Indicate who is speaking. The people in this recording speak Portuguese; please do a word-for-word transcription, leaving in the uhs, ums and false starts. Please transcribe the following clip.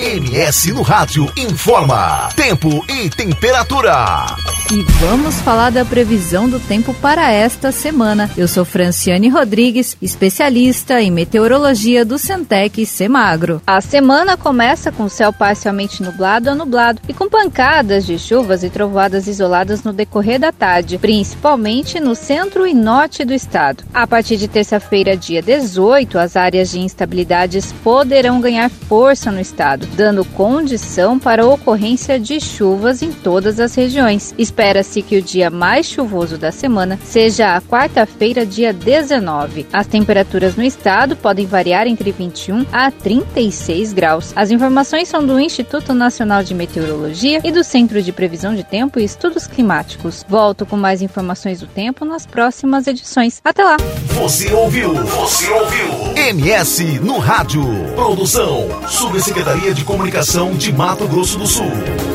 Speaker 1: M S no Rádio informa tempo e temperatura.
Speaker 2: E vamos falar da previsão do tempo para esta semana. Eu sou Franciane Rodrigues, especialista em meteorologia do Centec Semagro. A semana começa com céu parcialmente nublado a nublado e com pancadas de chuvas e trovoadas isoladas no decorrer da tarde, principalmente no centro e norte do estado. A partir de terça-feira, dia dezoito, as áreas de instabilidades poderão ganhar força no estado, dando condição para a ocorrência de chuvas em todas as regiões. Espera-se que o dia mais chuvoso da semana seja a quarta-feira, dia dezenove. As temperaturas no estado podem variar entre vinte e um a trinta e seis graus. As informações são do Instituto Nacional de Meteorologia e do Centro de Previsão de Tempo e Estudos Climáticos. Volto com mais informações do tempo nas próximas edições. Até lá!
Speaker 1: Você ouviu? Você ouviu? M S no Rádio. Produção: Subsecretaria de Comunicação de Mato Grosso do Sul.